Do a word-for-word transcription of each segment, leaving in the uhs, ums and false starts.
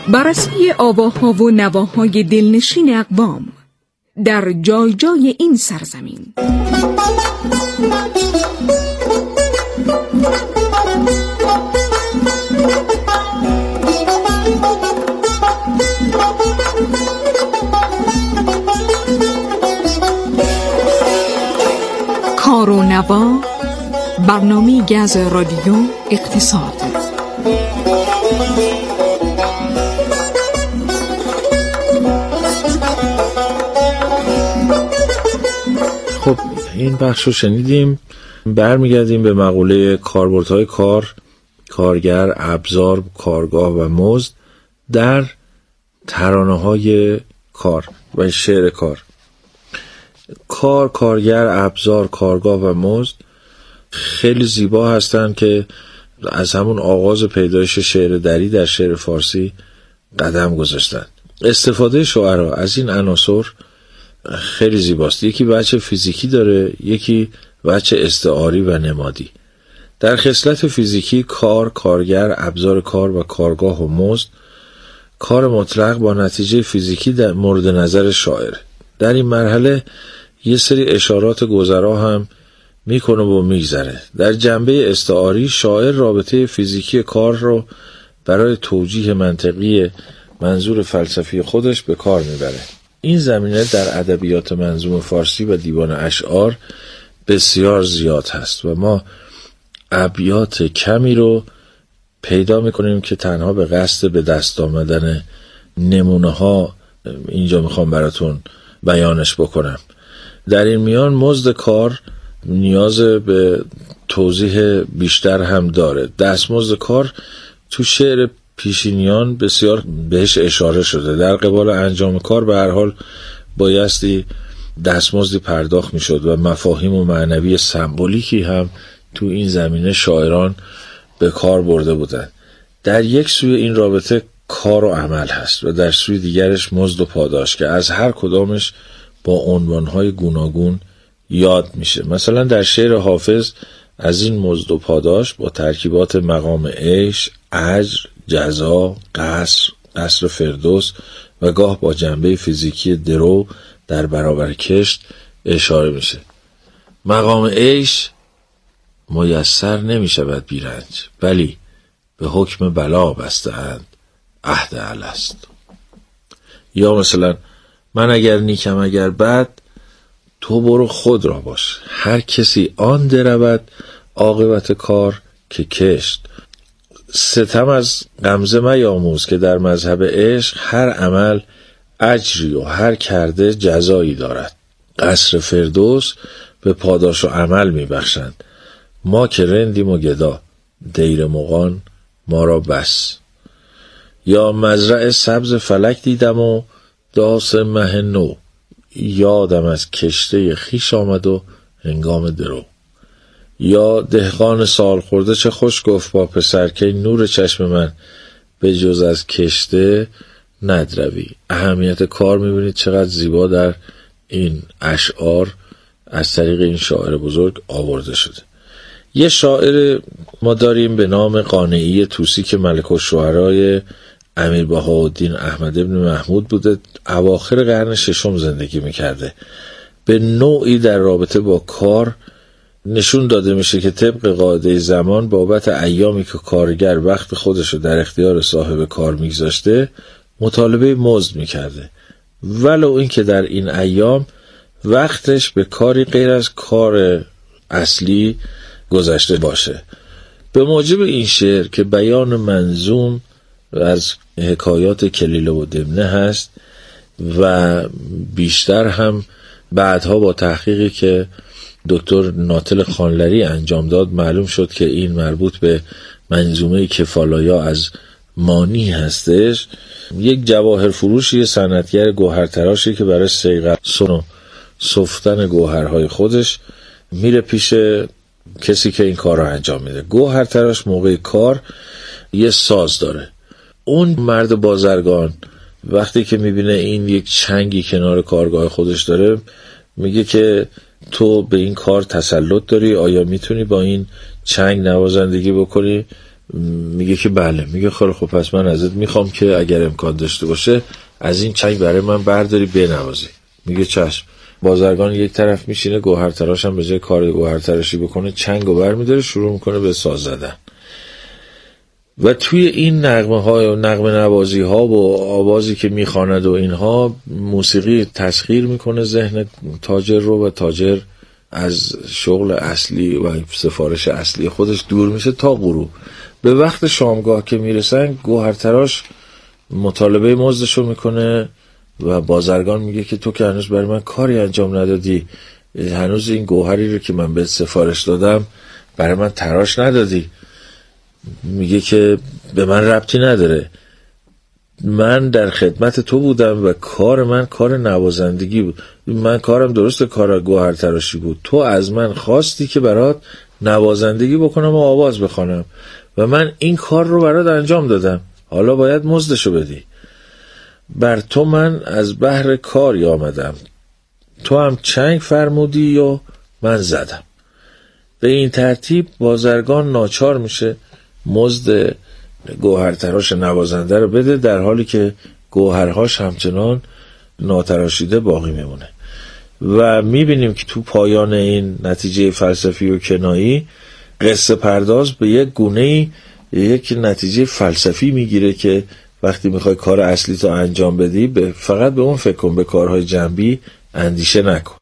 بررسی آواها و نواهای دلنشین اقوام در جای جای این سرزمین. کار و نوا، برنامه‌ای از رادیو اقتصاد. خب این بخش رو شنیدیم. برمیگردیم به مقوله کاربردهای کار، کارگر، ابزار، کارگاه و مزد در ترانه‌های کار و شعر کار. کار، کارگر، ابزار، کارگاه و مزد خیلی زیبا هستند که از همون آغاز پیدایش شعر دری در شعر فارسی قدم گذاشتند. استفاده شاعرها از این عناصر خیلی زیباست. یکی وجه فیزیکی داره، یکی وجه استعاری و نمادی. در خصلت فیزیکی کار، کارگر، ابزار کار و کارگاه و مزد کار مطلق با نتیجه فیزیکی در مورد نظر شاعر. در این مرحله یه سری اشارات گذرا هم میکنه و میگذره. در جنبه استعاری شاعر رابطه فیزیکی کار رو برای توجیه منطقی منظور فلسفی خودش به کار میبره. این زمینه در ادبیات منظوم فارسی و دیوان اشعار بسیار زیاد هست و ما ابیات کمی رو پیدا میکنیم که تنها به قصد به دست آمدن نمونه ها اینجا میخوام براتون بیانش بکنم. در این میان مزد کار نیاز به توضیح بیشتر هم داره. دستمزد کار تو شعر پیشینیان بسیار بهش اشاره شده. در قبال انجام کار به هر حال بایستی دستمزدی پرداخت میشد و مفاهیم و معنوی سمبولیکی هم تو این زمینه شاعران به کار برده بودند. در یک سوی این رابطه کار و عمل هست و در سوی دیگرش مزد و پاداش که از هر کدامش با عنوانهای گوناگون یاد میشه. مثلا در شعر حافظ از این مزد و پاداش با ترکیبات مقام عیش، اجر، جزا، قصر، قصر فردوس و گاه با جنبه فیزیکی درو در برابر کشت اشاره میشه. مقام عیش میسر نمی شود بیرنج، ولی به حکم بلا بسته اند عهد الست. یا مثلا من اگر نیکم اگر بد، تو برو خود را باش، هر کسی آن درود عاقبت کار که کشت. ستم از غمزه میاموز که در مذهب عشق هر عمل اجری و هر کرده جزایی دارد. قصر فردوس به پاداش و عمل میبخشند، ما که رندیم و گدا دیر مغان ما را بس. یا مزرع سبز فلک دیدم و داس مه نو، یادم از کشته خیش آمد و هنگام درو. یا دهقان سال خورده چه خوش گفت با پسر که نور چشم من به جز از کشته ندروی. اهمیت کار میبینید چقدر زیبا در این اشعار از طریق این شاعر بزرگ آورده شده. یه شاعر ما داریم به نام قانعی طوسی که ملک الشعرای امیر بهاءالدین احمد ابن محمود بوده. اواخر قرن ششم زندگی میکرده. به نوعی در رابطه با کار نشون داده میشه که طبق قاعده زمان بابت ایامی که کارگر وقت خودشو در اختیار صاحب کار میگذاشته مطالبه مزد میکرده، ولو این که در این ایام وقتش به کاری غیر از کار اصلی گذشته باشه. به موجب این شعر که بیان منظوم از حکایات کلیله و دمنه هست و بیشتر هم بعدها با تحقیقی که دکتر ناطل خانلری انجام داد معلوم شد که این مربوط به منظومه کفالایا از مانی هستش. یک جواهر فروشی صنعتگر گوهرتراشی که برای صیقل و سفتن گوهرهای خودش میره پیش کسی که این کار رو انجام میده. گوهرتراش موقع کار یه ساز داره. اون مرد بازرگان وقتی که میبینه این یک چنگی کنار کارگاه خودش داره میگه که تو به این کار تسلط داری، آیا میتونی با این چنگ نوازندگی بکنی؟ میگه که بله. میگه خیلی خب پس من ازت میخوام که اگر امکان داشته باشه از این چنگ برای من برداری بنوازی. میگه چشم. بازرگان یک طرف میشینه، گوهر تراش هم به جای کار گوهر تراشی بکنه چنگو برمیداره شروع میکنه به ساز زدن. و توی این نغمه های و نغمه نوازی ها و آوازی که میخواند و اینها موسیقی تسخیر میکنه ذهن تاجر رو و تاجر از شغل اصلی و سفارش اصلی خودش دور میشه تا غروب. به وقت شامگاه که میرسن گوهر تراش مطالبه مزدشو میکنه و بازرگان میگه که تو که هنوز برای من کاری انجام ندادی، هنوز این گوهری رو که من بهت سفارش دادم برای من تراش ندادی. میگه که به من ربطی نداره، من در خدمت تو بودم و کار من کار نوازندگی بود. من کارم درسته کار گوهر تراشی بود، تو از من خواستی که برات نوازندگی بکنم و آواز بخوانم و من این کار رو برات انجام دادم، حالا باید مزدشو بدی. بر تو من از بحر کاری آمدم، تو هم چنگ فرمودی و من زدم. به این ترتیب بازرگان ناچار میشه مزد گوهر تراش نوازنده رو بده، در حالی که گوهرهاش همچنان ناتراشیده باقی میمونه. و میبینیم که تو پایان این نتیجه فلسفی و کنایی قصه پرداز به یک گونه‌ای یک نتیجه فلسفی میگیره که وقتی میخوای کار اصلی تو انجام بدی به فقط به اون فکر کن، به کارهای جنبی اندیشه نکن.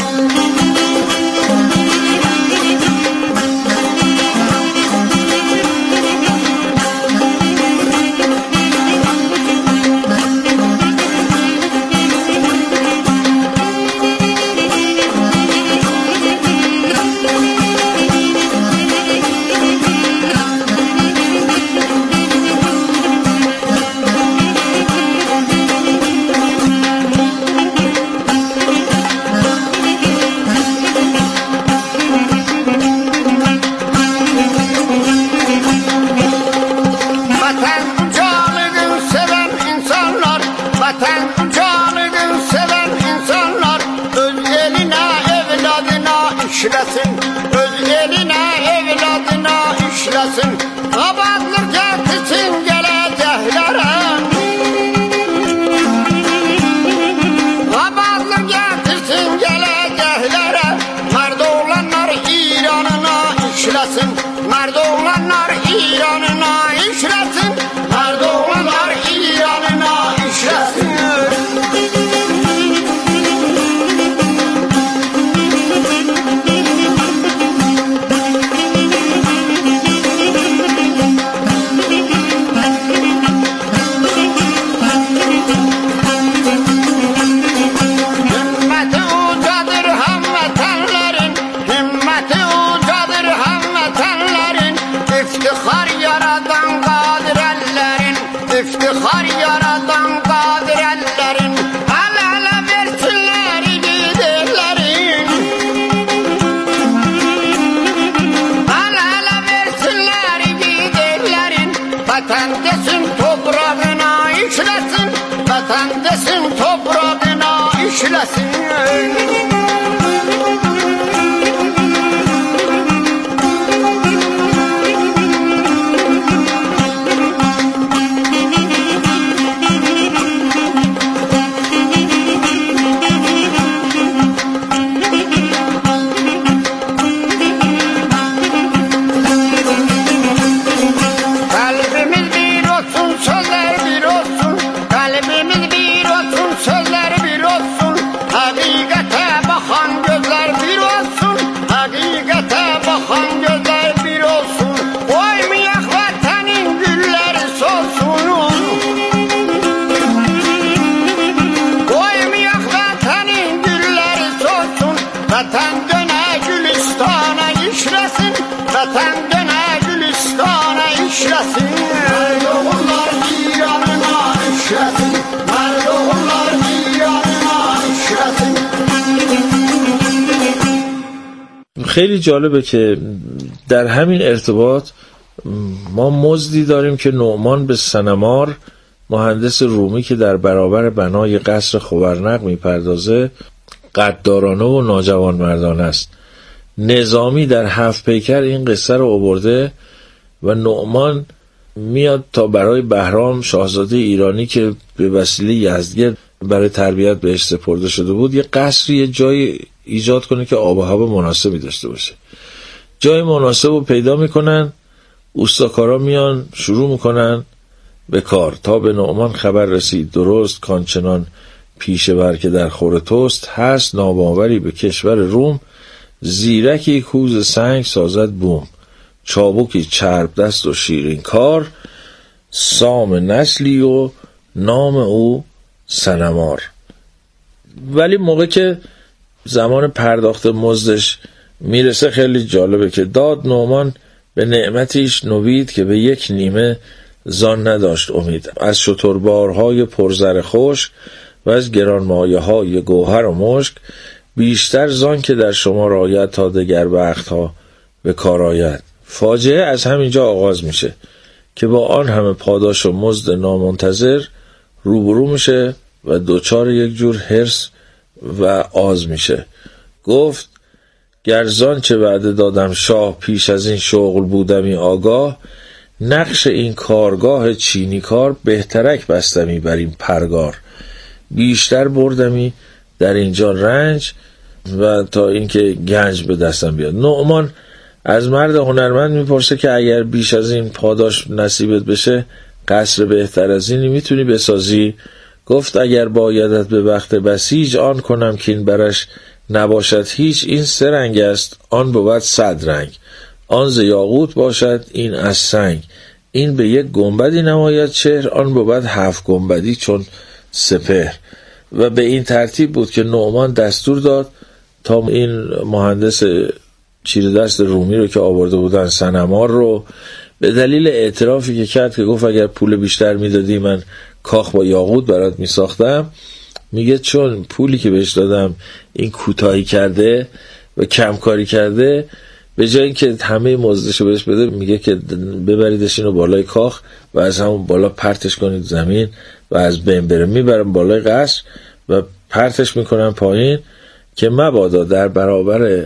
خیلی جالبه که در همین ارتباط ما مزدی داریم که نعمان به سنمار مهندس رومی که در برابر بنای قصر خوبرنق میپردازه قدارانه و ناجوان مردانه است. نظامی در هفت پیکر این قصه رو آورده و نعمان میاد تا برای بهرام شاهزاده ایرانی که به وسیله یزدگرد برای تربیت بهش سپرده شده بود یه قصری، یه جای ایجاد کنه که آب و هوا مناسبی داشته باشه. جای مناسب رو پیدا میکنن، اوستاکارا میان شروع میکنن به کار. تا به نعمان خبر رسید درست کانچنان پیشه بر که در خور توست، هست ناباوری به کشور روم، زیرکی کوز سنگ سازد بوم، چابکی چرب دست و شیرین کار، سام نسلی و نام او سنمار. ولی موقع که زمان پرداخت مزدش میرسه خیلی جالبه که داد نعمان به نعمتیش نوید که به یک نیمه زان نداشت امید. از شتربارهای پرزر خوش و از گرانمایه های گوهر و مشک، بیشتر زان که در شما رایت تا دگر وقتها به کار آید. فاجعه از همینجا آغاز میشه که با آن همه پاداش و مزد نامنتظر روبرو میشه و دوچار یک جور حرص و آز میشه. گفت گرزان چه وعده دادم شاه، پیش از این شغل بودمی آگاه، نقش این کارگاه چینی کار، بهترک بستمی بر این پرگار، بیشتر بردمی در اینجا رنج و تا اینکه گنج به دستم بیاد. نعمان از مرد هنرمند میپرسه که اگر بیش از این پاداش نصیبت بشه قصر بهتر از اینی میتونی بسازی؟ گفت اگر بایدت به وقت بسیج آن کنم که این برش نباشد هیچ. این سه رنگ است آن بود صد رنگ، آن ز یاقوت باشد این از سنگ، این به یک گنبدی نماید چهر، آن بود هفت گنبدی چون سپهر. و به این ترتیب بود که نعمان دستور داد تا این مهندس چیره دست رومی رو که آورده بودن سنمار رو، به دلیل اعترافی که کرد که گفت اگر پول بیشتر میدادی من کاخ با یاقوت برات میساختم، میگه چون پولی که بهش دادم این کوتاهی کرده و کمکاری کرده، به جای اینکه همه مزدشو بهش بده میگه که ببریدش اینو بالای کاخ و از همون بالا پرتش کنید زمین و از بین بره. میبرم بالای قصر و پرتش میکنم پایین که مبادا در برابر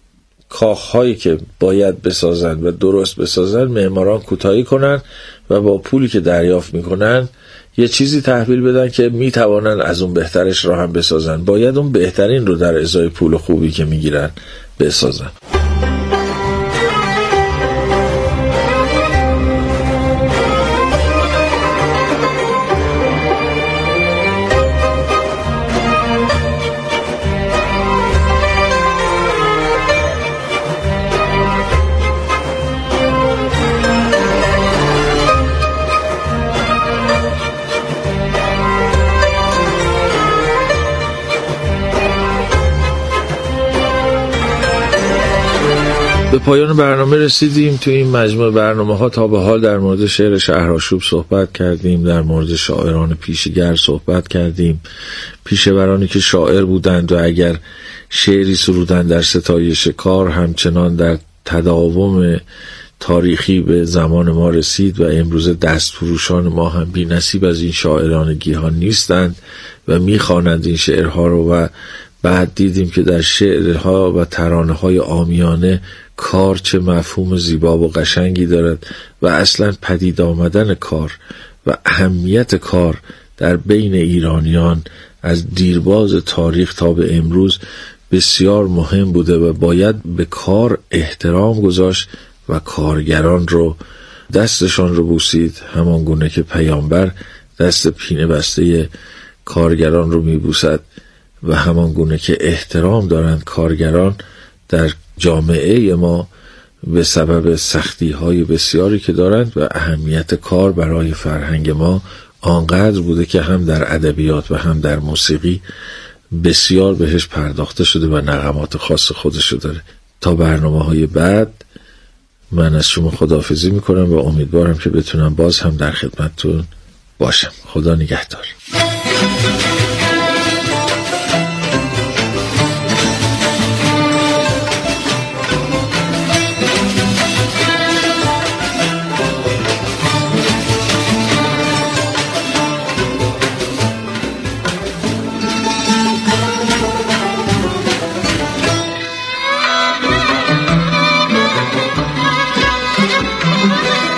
کاخهایی که باید بسازن و درست بسازن معماران کوتاهی کنن و با پولی که دریافت میکنن یه چیزی تحویل بدن که میتوانن از اون بهترش را هم بسازن. باید اون بهترین رو در ازای پول خوبی که میگیرن بسازن. به پایان برنامه رسیدیم. تو این مجموعه برنامه ها تا به حال در مورد شعر شهرآشوب صحبت کردیم، در مورد شاعران پیشگر صحبت کردیم، پیشورانی که شاعر بودند و اگر شعری سرودند در ستایش کار، همچنان در تداوم تاریخی به زمان ما رسید و امروز دستفروشان ما هم بی نصیب از این شاعران گیهان نیستند و میخوانند این شعرها رو. و بعد دیدیم که در شعرها و ترانه‌های عامیانه کار چه مفهوم زیبا و قشنگی دارد و اصلا پدید آمدن کار و اهمیت کار در بین ایرانیان از دیرباز تاریخ تا به امروز بسیار مهم بوده و باید به کار احترام گذاشت و کارگران رو دستشان رو بوسید، همان گونه که پیامبر دست پینه بسته کارگران رو میبوسد و همان گونه که احترام دارند کارگران در جامعه ما به سبب سختی های بسیاری که دارند و اهمیت کار برای فرهنگ ما آنقدر بوده که هم در ادبیات و هم در موسیقی بسیار بهش پرداخته شده و نغمات خاص خودشو داره. تا برنامه های بعد من از شما خداحافظی میکنم و امیدوارم که بتونم باز هم در خدمتتون باشم. خدا نگهدار. Thank you.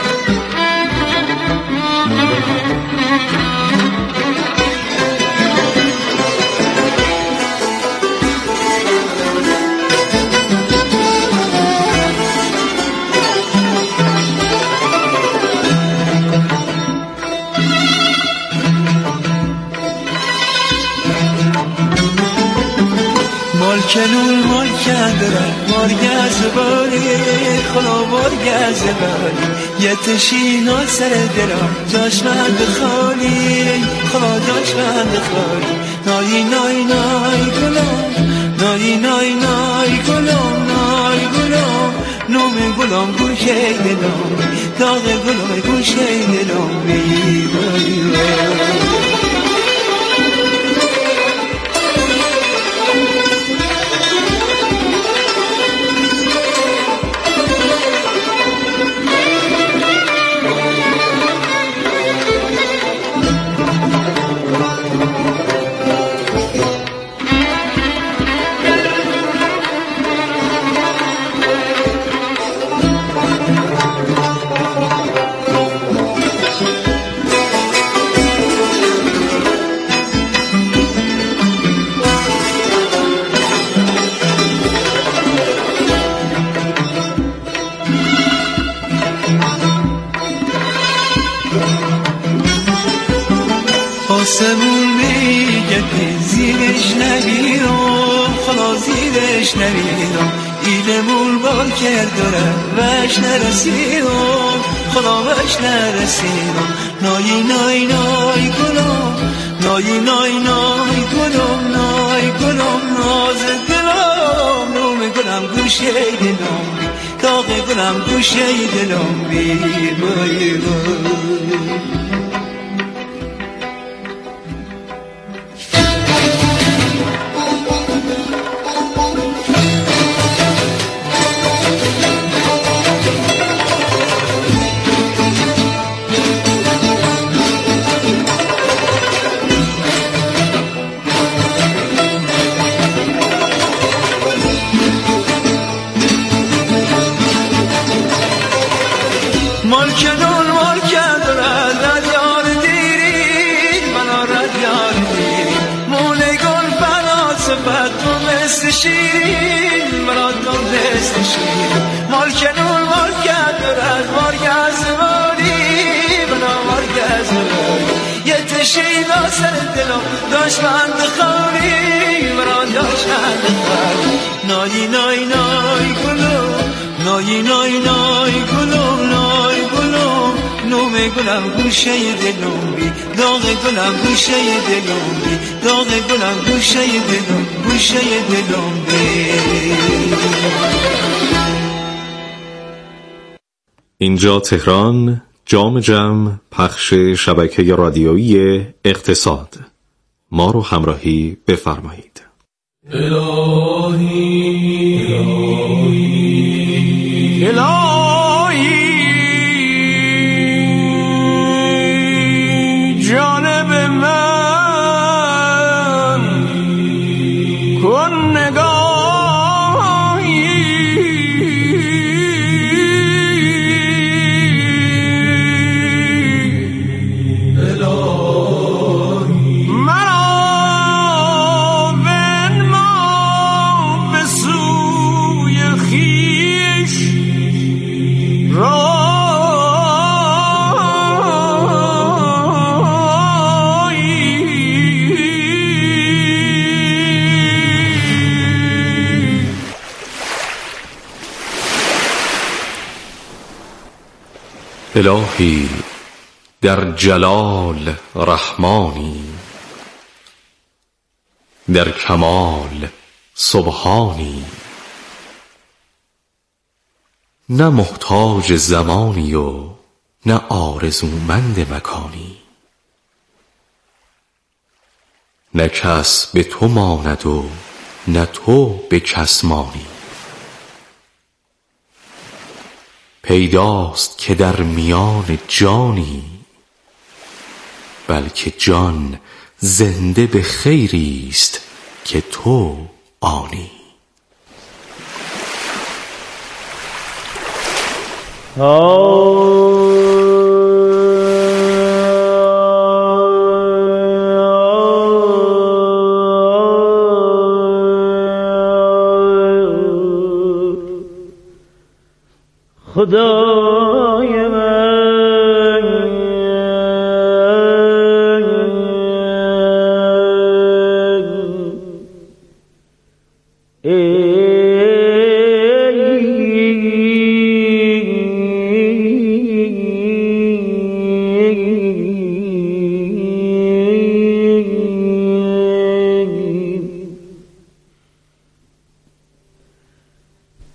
مالکنون مالکن دارن مارگز باری خلا مارگز باری یه تشینا سر درم جاش من خالی خلا جاش من خالی نای نای نای گلم نای نای نای گلم نای گلم نوم گلم گوشه دلم داغ گلم گوشه دلم بی بی بی آسمون میگه که زیرش نمیرم خلا زیرش نمیرم ایلمون بال کرد داره وش نرسیدم خلا وش نرسیدم نای نای نای گلم نای نای نای گلم نای گلم ناز دلم نوم گلم گوشه دلم بی داغ گلم گوشه دلم بی بای بای مالکنون مالکن دارد ردیار دیرین منا ردیار دیرین مونه گل فنا صفت تو مثل شیرین منا تو مثل شیرین مالکنون مالکن دارد مارگز مالی منا مارگز مالی یه تشینا سر دلم داشت بند خوری منا داشت بند خوری نای نای نای گلو نای نای نای گلو نای گلو نوم گلم گوشه دلم بی داغ گلم گوشه دلم بی داغ گلم گوشه دلم گوشه دلم بی. اینجا تهران، جام جم، پخش شبکه رادیویی اقتصاد. ما رو همراهی بفرمایید. الهی الهی الهی جانب من کن نگاهی الهی مرا بنما به سوی خویش الهی در جلال رحمانی، در کمال سبحانی، نه محتاج زمانی و نه آرزومند مکانی، نه کس به تو ماند و نه تو به کس مانی. پیداست که در میان جانی، بلکه جان زنده به خیریست که تو آنی. خدای من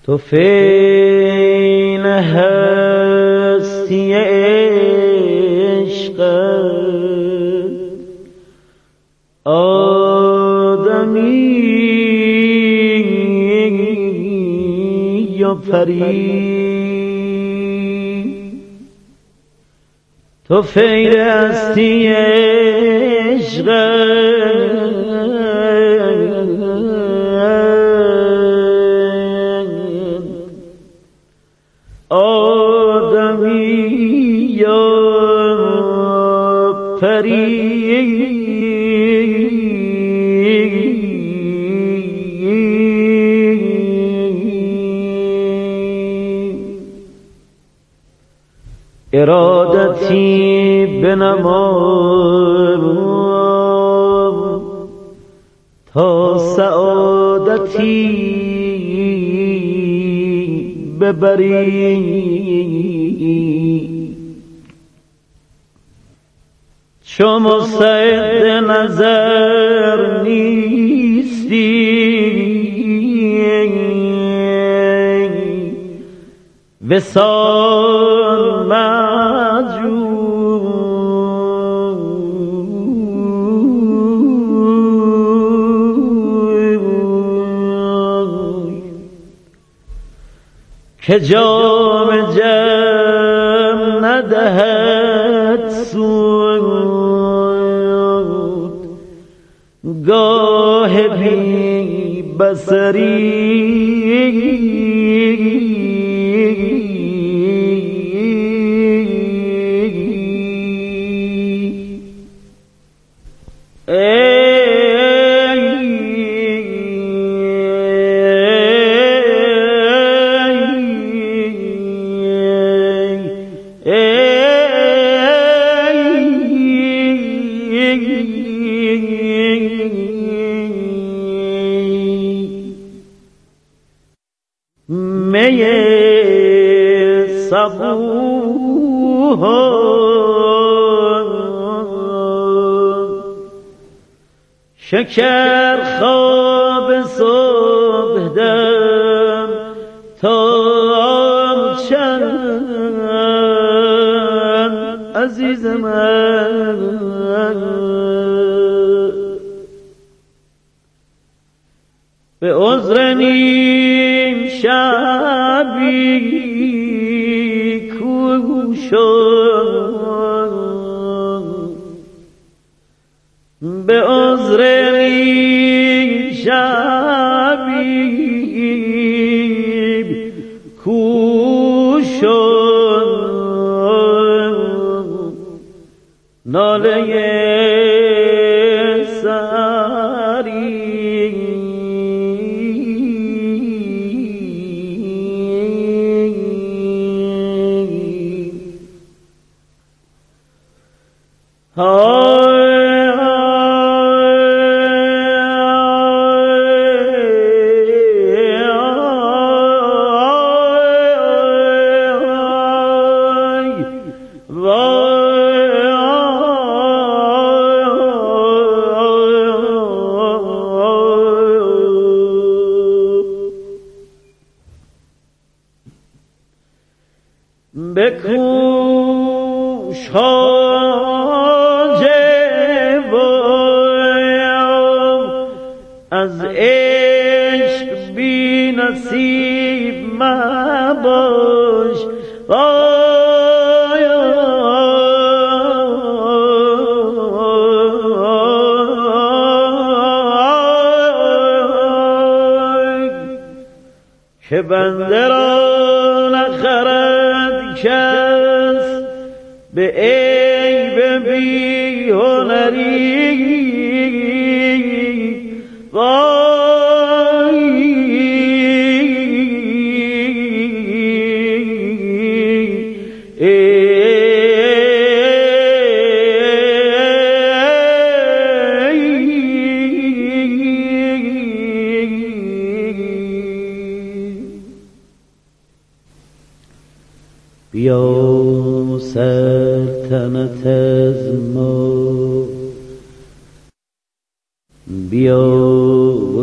تو فین هستی عشق آدمی یا پری، تو فین هستی عشق آدمی یا پری. ارادتی بنما تا سعادتی ببری، چو مستعد نظر نیستی وصال مجوی، که جام جم ندهد سود، گاه بی بصری می صبوح شکر خواب صبح دم تا چند عزیز من، به عذر نیم شبی کو شد، به عذر نیم شبی کو شد، ناله بکوش حاجب از عشق بی نصیب مباش، وای که بنده را نخرد کس به عیب بی هنری، وای بیا سلطنت از ما، بیا و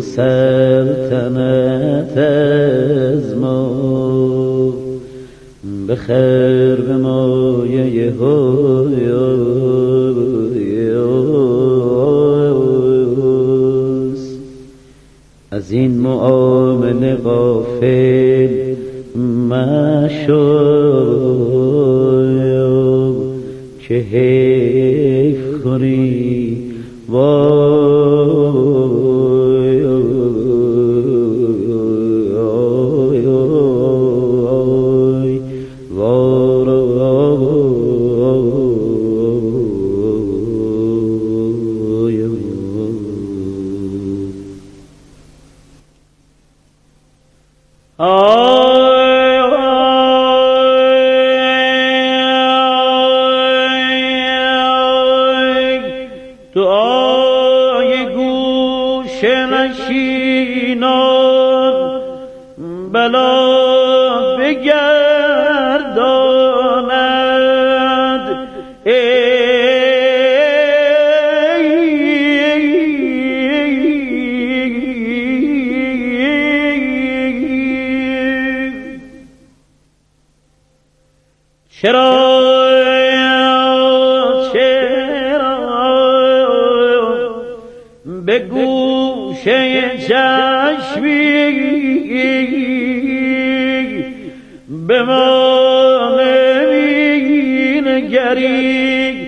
سلطنت از ما بخیر به مایه هویاست. از این معامله غافل مشو که حیف خوری وای دعای گوش نشینان بلا بگرداند. چرا به گوشه چشمی به ما نمی نگری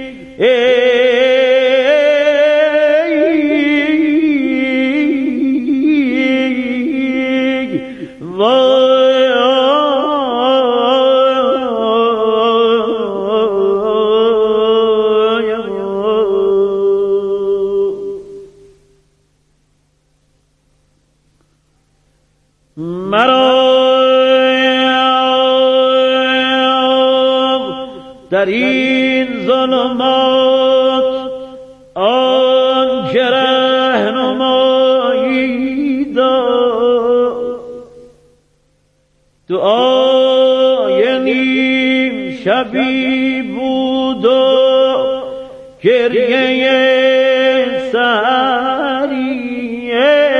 مرا در این ظلمات آن که رهنمایی داد. دعای نیم شبی بود و گریه سحریه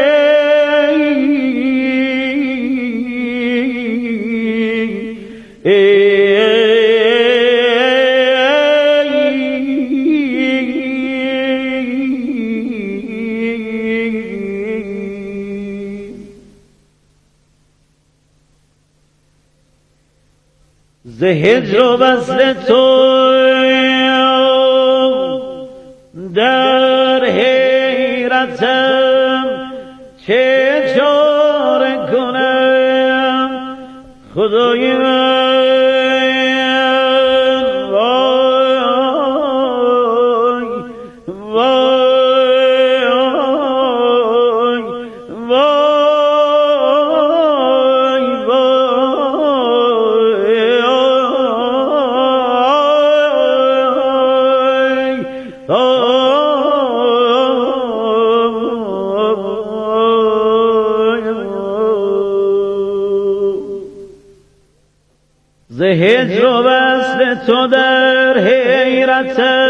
ز هجر و وصل تو در حیرتم چه چاره کنم خدای من. ز هجر و وصل تو در حیرتم